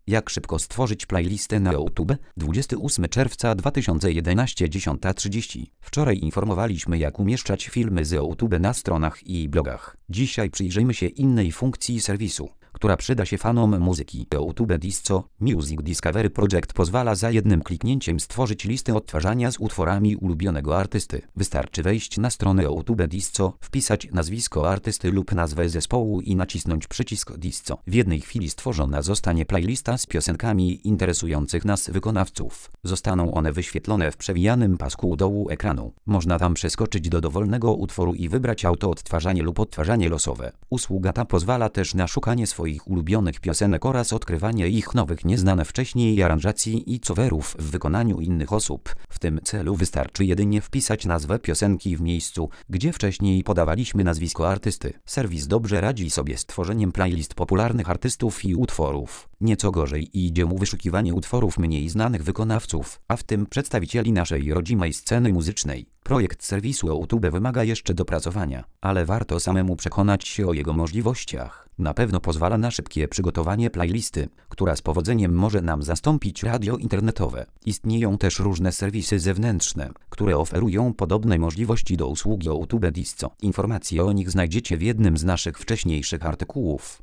Jak szybko stworzyć playlistę na YouTube? 28 czerwca 2011 10:30. Wczoraj informowaliśmy, jak umieszczać filmy z YouTube na stronach i blogach. Dzisiaj przyjrzyjmy się innej funkcji serwisu, która przyda się fanom muzyki. YouTube Disco Music Discovery Project pozwala za jednym kliknięciem stworzyć listę odtwarzania z utworami ulubionego artysty. Wystarczy wejść na stronę YouTube Disco, wpisać nazwisko artysty lub nazwę zespołu i nacisnąć przycisk Disco. W jednej chwili stworzona zostanie playlista z piosenkami interesujących nas wykonawców. Zostaną one wyświetlone w przewijanym pasku u dołu ekranu. Można tam przeskoczyć do dowolnego utworu i wybrać autoodtwarzanie lub odtwarzanie losowe. Usługa ta pozwala też na szukanie swoich ulubionych piosenek oraz odkrywanie ich nowych, nieznane wcześniej aranżacji i coverów w wykonaniu innych osób. W tym celu wystarczy jedynie wpisać nazwę piosenki w miejscu, gdzie wcześniej podawaliśmy nazwisko artysty. Serwis dobrze radzi sobie z tworzeniem playlist popularnych artystów i utworów. Nieco gorzej idzie mu wyszukiwanie utworów mniej znanych wykonawców, a w tym przedstawicieli naszej rodzimej sceny muzycznej. Projekt serwisu YouTube wymaga jeszcze dopracowania, ale warto samemu przekonać się o jego możliwościach. Na pewno pozwala na szybkie przygotowanie playlisty, która z powodzeniem może nam zastąpić radio internetowe. Istnieją też różne serwisy zewnętrzne, które oferują podobne możliwości do usługi YouTube Disco. Informacje o nich znajdziecie w jednym z naszych wcześniejszych artykułów.